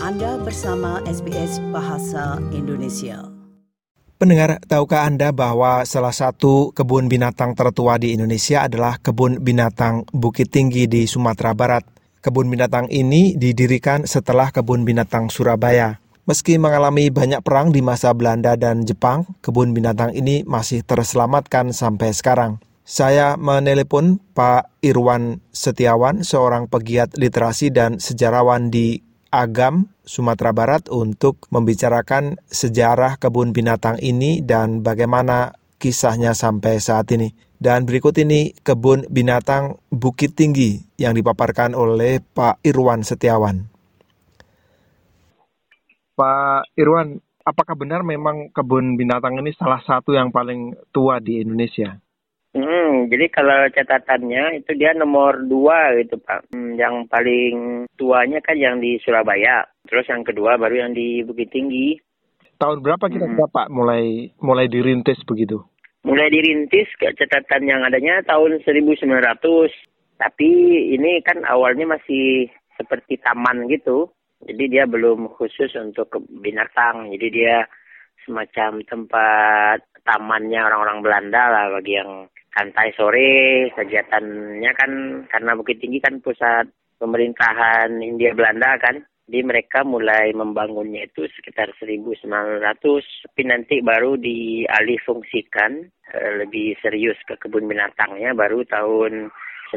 Anda bersama SBS Bahasa Indonesia. Pendengar, tahukah Anda bahwa salah satu kebun binatang tertua di Indonesia adalah Kebun Binatang Bukit Tinggi di Sumatera Barat? Kebun binatang ini didirikan setelah Kebun Binatang Surabaya. Meski mengalami banyak perang di masa Belanda dan Jepang, kebun binatang ini masih terselamatkan sampai sekarang. Saya menelepon Pak Irwan Setiawan, seorang pegiat literasi dan sejarawan di Agam, Sumatera Barat, untuk membicarakan sejarah kebun binatang ini dan bagaimana kisahnya sampai saat ini. Dan berikut ini Kebun Binatang Bukit Tinggi yang dipaparkan oleh Pak Irwan Setiawan. Pak Irwan, apakah benar memang kebun binatang ini salah satu yang paling tua di Indonesia? Jadi kalau catatannya itu dia nomor 2 gitu Pak. Yang paling tuanya kan yang di Surabaya. Terus yang kedua baru yang di Bukit Tinggi. Tahun berapa kira-kira Pak mulai dirintis begitu? Mulai dirintis ke catatan yang adanya tahun 1900. Tapi ini kan awalnya masih seperti taman gitu. Jadi dia belum khusus untuk binatang. Jadi dia semacam tempat tamannya orang-orang Belanda lah, bagi yang santai sore. Kegiatannya kan karena Bukit Tinggi kan pusat pemerintahan Hindia Belanda kan. Jadi mereka mulai membangunnya itu sekitar 1900. Tapi nanti baru dialih fungsikan lebih serius ke kebun binatangnya baru tahun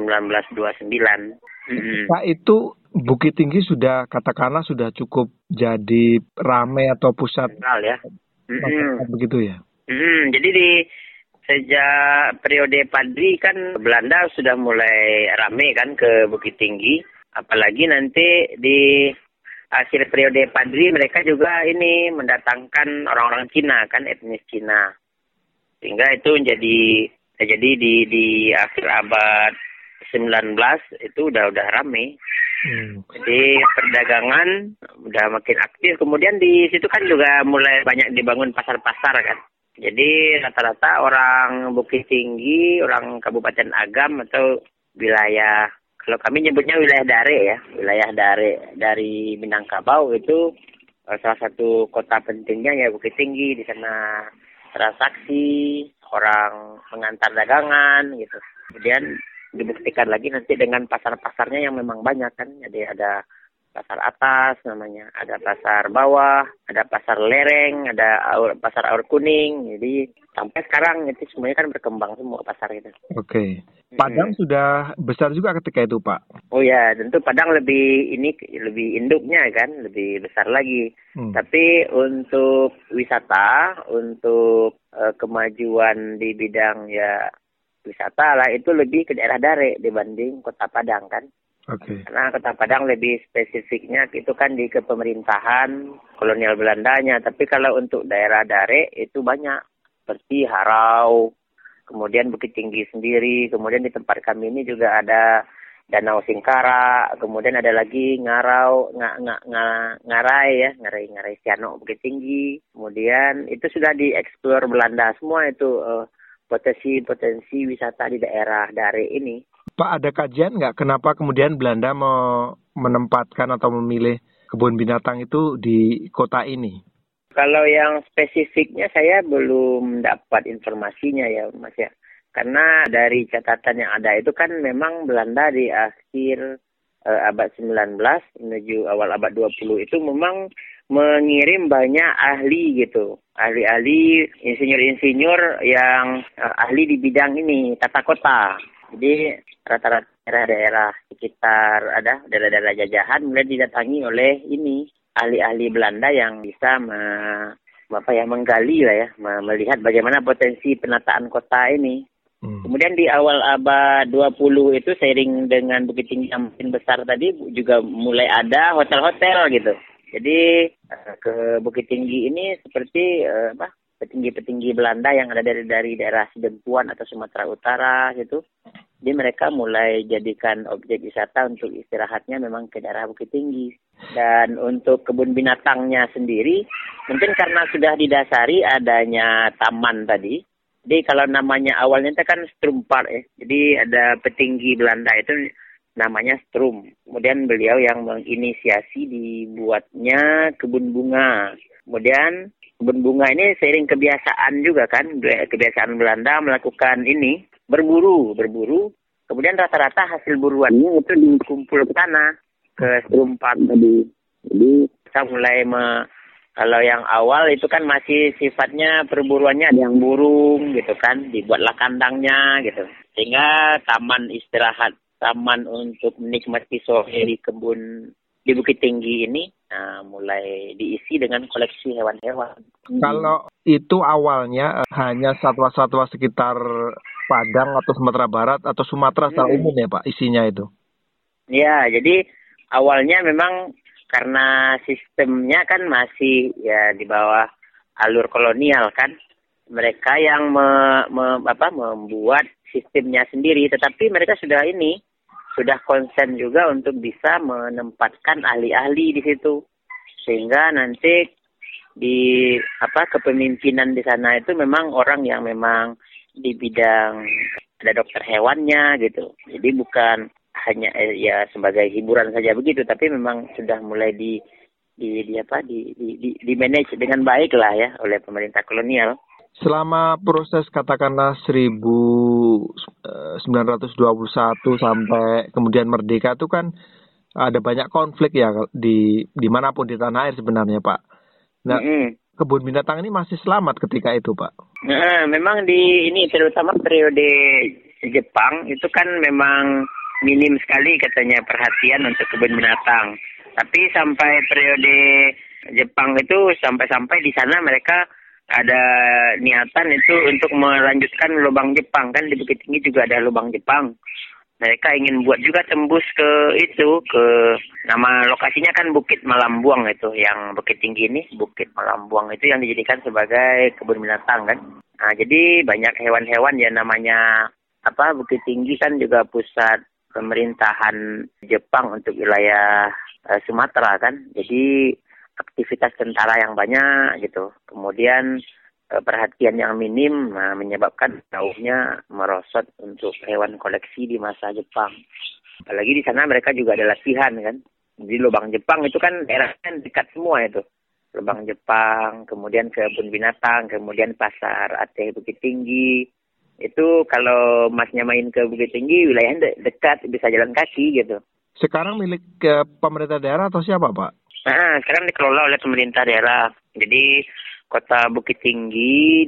1929. Pak, itu Bukit Tinggi sudah katakanlah sudah cukup jadi ramai atau pusat ya. Begitu ya. Jadi sejak periode Padri kan Belanda sudah mulai rame kan ke Bukit Tinggi. Apalagi nanti di akhir periode Padri mereka juga ini mendatangkan orang-orang Cina kan, etnis Cina. Sehingga itu jadi di akhir abad 19 itu udah rame. Jadi perdagangan udah makin aktif. Kemudian di situ kan juga mulai banyak dibangun pasar-pasar kan. Jadi rata-rata orang Bukit Tinggi, orang Kabupaten Agam atau wilayah, kalau kami nyebutnya wilayah Dare ya, wilayah Dare dari Minangkabau itu salah satu kota pentingnya ya Bukit Tinggi. Di sana transaksi, orang mengantar dagangan gitu. Kemudian dibuktikan lagi nanti dengan pasar-pasarnya yang memang banyak kan. Jadi ada pasar atas namanya, ada pasar bawah, ada pasar lereng, ada pasar aur kuning. Jadi sampai sekarang itu semuanya kan berkembang semua pasar itu. Oke. Padang sudah besar juga ketika itu, Pak. Oh ya, tentu Padang lebih induknya kan, lebih besar lagi. Tapi untuk wisata, untuk kemajuan di bidang ya wisata lah, itu lebih ke daerah Dare dibanding Kota Padang kan. Okay. Karena Kota Padang lebih spesifiknya itu kan di kepemerintahan kolonial Belandanya. Tapi kalau untuk daerah Dare itu banyak, seperti Harau, kemudian Bukit Tinggi sendiri, kemudian di tempat kami ini juga ada Danau Singkara, kemudian ada lagi Ngarai Siano Bukit Tinggi. Kemudian itu sudah dieksplor Belanda semua itu potensi wisata di daerah Dare ini. Pak, ada kajian nggak kenapa kemudian Belanda mau menempatkan atau memilih kebun binatang itu di kota ini? Kalau yang spesifiknya saya belum dapat informasinya ya Mas ya. Karena dari catatan yang ada itu kan memang Belanda di akhir abad 19 menuju awal abad 20 itu memang mengirim banyak ahli gitu. Ahli-ahli, insinyur-insinyur yang ahli di bidang ini, tata kota. Jadi rata-rata daerah-daerah sekitar ada daerah-daerah jajahan mulai didatangi oleh ini ahli-ahli Belanda yang bisa menggali lah ya, melihat bagaimana potensi penataan kota ini. Kemudian di awal abad 20 itu seiring dengan Bukit Tinggi yang makin besar tadi juga mulai ada hotel-hotel gitu. Jadi ke Bukit Tinggi ini seperti petinggi-petinggi Belanda yang ada dari daerah Sidempuan atau Sumatera Utara gitu. Jadi mereka mulai jadikan objek wisata untuk istirahatnya memang ke daerah Bukit Tinggi. Dan untuk kebun binatangnya sendiri, mungkin karena sudah didasari adanya taman tadi. Jadi kalau namanya awalnya itu kan Strumpark ya. Jadi ada petinggi Belanda itu namanya Strum. Kemudian beliau yang menginisiasi dibuatnya kebun bunga. Kemudian kebun bunga ini seiring kebiasaan juga kan, kebiasaan Belanda melakukan ini, berburu. Kemudian rata-rata hasil buruannya itu dikumpul ke sana, ke Strum Park tadi. Jadi kita mulai kalau yang awal itu kan masih sifatnya perburuannya, ada yang burung gitu kan, dibuatlah kandangnya gitu. Sehingga taman istirahat, taman untuk menikmati sore di kebun di Bukit Tinggi ini mulai diisi dengan koleksi hewan-hewan. Kalau itu awalnya hanya satwa-satwa sekitar Padang atau Sumatera Barat atau Sumatera secara umum ya Pak, isinya itu? Ya, jadi awalnya memang karena sistemnya kan masih ya di bawah alur kolonial kan, mereka yang membuat sistemnya sendiri, tetapi mereka sudah konsen juga untuk bisa menempatkan ahli-ahli di situ, sehingga nanti di kepemimpinan di sana itu memang orang yang memang di bidang, ada dokter hewannya gitu, jadi bukan hanya ya sebagai hiburan saja begitu, tapi memang sudah mulai di manage dengan baik lah ya oleh pemerintah kolonial. Selama proses katakanlah 1921 sampai kemudian merdeka itu kan ada banyak konflik ya di manapun di tanah air sebenarnya Pak. Nah, kebun binatang ini masih selamat ketika itu Pak. Nah, memang ini terutama periode Jepang itu kan memang minim sekali katanya perhatian untuk kebun binatang. Tapi sampai periode Jepang itu sampai di sana mereka ada niatan itu untuk melanjutkan lubang Jepang, kan di Bukit Tinggi juga ada lubang Jepang. Mereka ingin buat juga tembus ke nama lokasinya kan Bukit Malambuang itu, yang Bukit Tinggi ini Bukit Malambuang itu yang dijadikan sebagai kebun binatang kan. Nah, jadi banyak hewan-hewan ya, namanya Bukit Tinggi kan juga pusat pemerintahan Jepang untuk wilayah Sumatera kan. Jadi aktivitas tentara yang banyak gitu. Kemudian perhatian yang minim menyebabkan jauhnya merosot untuk hewan koleksi di masa Jepang. Apalagi di sana mereka juga ada latihan kan. Di lubang Jepang itu kan daerahnya dekat semua itu. Lubang Jepang, kemudian kebun binatang, kemudian pasar Ateh Bukit Tinggi. Itu kalau masnya main ke Bukit Tinggi, wilayahnya dekat, bisa jalan kaki gitu. Sekarang milik pemerintah daerah atau siapa Pak? Nah, sekarang dikelola oleh pemerintah daerah. Jadi Kota Bukit Tinggi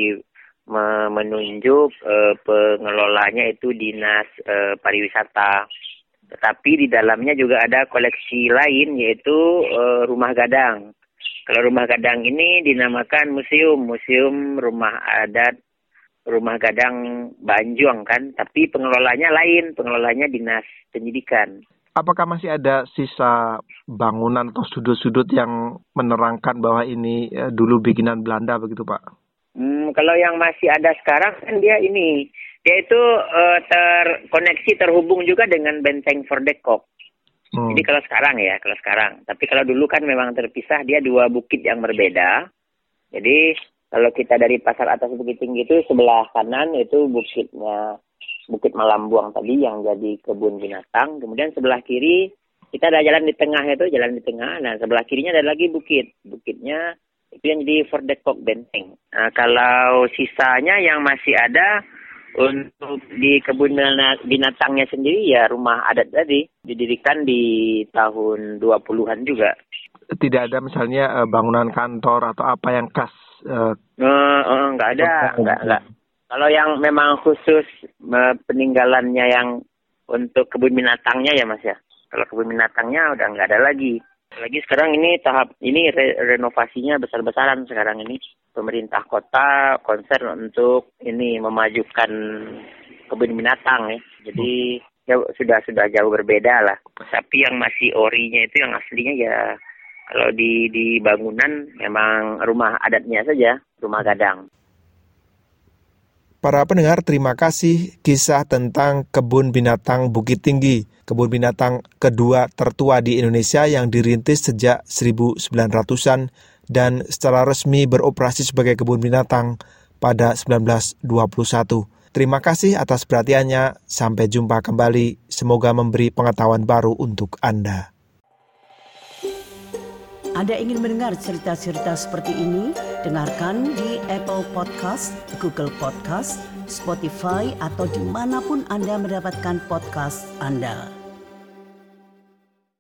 menunjuk pengelolanya itu Dinas Pariwisata. Tetapi di dalamnya juga ada koleksi lain, yaitu Rumah Gadang. Kalau Rumah Gadang ini dinamakan Museum Rumah Adat Rumah Gadang Banjuang kan, tapi pengelolanya lain, pengelolanya Dinas Pendidikan. Apakah masih ada sisa bangunan atau sudut-sudut yang menerangkan bahwa ini dulu bikinan Belanda begitu Pak? Kalau yang masih ada sekarang kan dia itu terhubung juga dengan Benteng Fordekok. Jadi kalau sekarang. Tapi kalau dulu kan memang terpisah, dia dua bukit yang berbeda. Jadi kalau kita dari Pasar Atas Bukit Tinggi itu sebelah kanan itu Bukit Malambuang tadi yang jadi kebun binatang. Kemudian sebelah kiri kita ada jalan di tengah itu, Nah, sebelah kirinya ada lagi bukit. Bukitnya itu yang jadi Fordekok Benteng. Nah, kalau sisanya yang masih ada untuk di kebun binatangnya sendiri ya rumah adat tadi didirikan di tahun 20-an juga. Tidak ada misalnya bangunan kantor atau apa yang khas? Nggak ada. Kalau yang memang khusus peninggalannya yang untuk kebun binatangnya ya Mas ya. Kalau kebun binatangnya udah nggak ada lagi. Lagi sekarang ini tahap renovasinya besar-besaran sekarang ini. Pemerintah kota konsen untuk memajukan kebun binatang ya. Jadi ya sudah jauh berbeda lah. Tapi yang masih orinya itu yang aslinya ya kalau di bangunan memang rumah adatnya saja, Rumah Gadang. Para pendengar, terima kasih kisah tentang Kebun Binatang Bukit Tinggi, kebun binatang kedua tertua di Indonesia yang dirintis sejak 1900-an dan secara resmi beroperasi sebagai kebun binatang pada 1921. Terima kasih atas perhatiannya. Sampai jumpa kembali. Semoga memberi pengetahuan baru untuk Anda. Anda ingin mendengar cerita-cerita seperti ini? Dengarkan di Apple Podcast, Google Podcast, Spotify, atau dimanapun Anda mendapatkan podcast Anda.